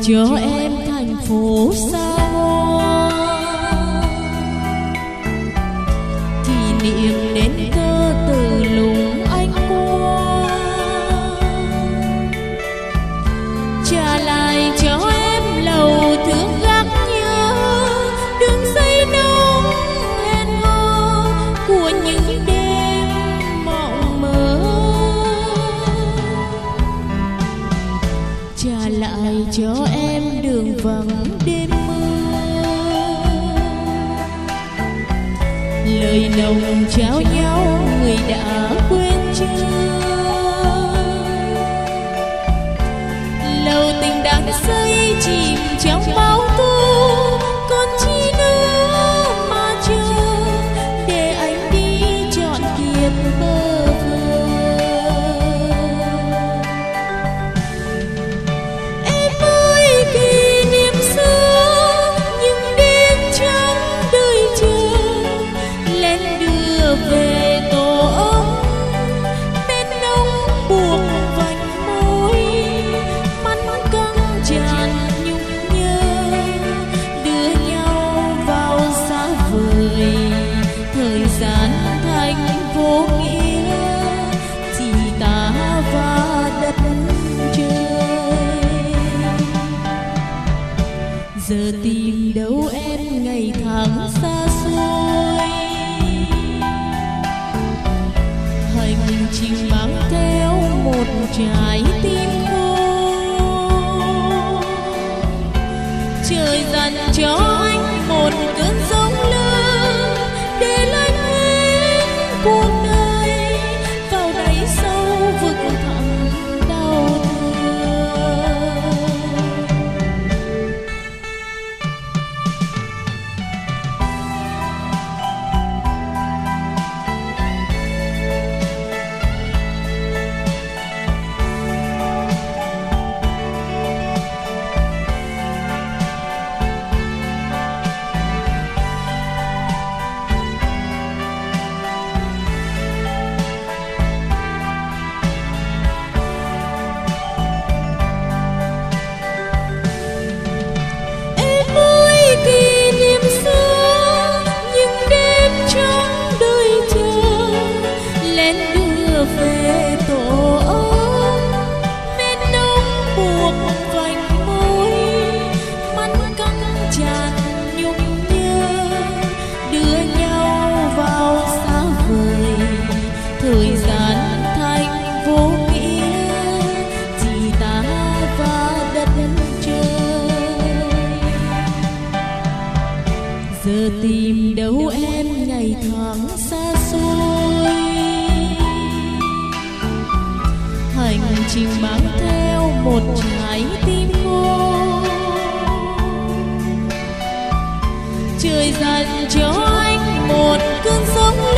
cho em thành phố xa hoa, kỷ niệm đến thơ từ lùng anh qua, trả lại cho em lầu thương gác nhớ, đường dây nóng hẹn hò của những đêm mộng mơ, trả lại cho em đường vắng đêm mưa, lời nồng trao nhau người đã quên chưa, lầu tình đang xây chìm trong bão tố, còn chi nữa mà chờ để anh đi trọn kiếp bơ vơ. Em ơi kỷ niệm xưa những đêm trắng đời chờ, lên đưa về tổ ấm bên nông buộc vành môi, mắt căng tràn nhung nhớ, đưa nhau vào xa vời, thời gian thành vô nghĩa, chỉ ta và đất trời. Giờ tìm đâu em ngày tháng xa xôi, hành trình mang theo một trái tim khô, trời dành cho anh một cơn giông lớn để lại hết cuộc đời vào đáy sâu vực thẳm đau thương. Về tổ ấm bên nông buộc vành môi, mắt căng tràn nhung nhớ, đưa nhau vào xa vời, thời gian thành vô nghĩa, chỉ ta và đất trời. Giờ tìm đâu em ngày tháng xa xôi, hành trình mang theo một trái tim khô, trời dành cho anh một cơn giông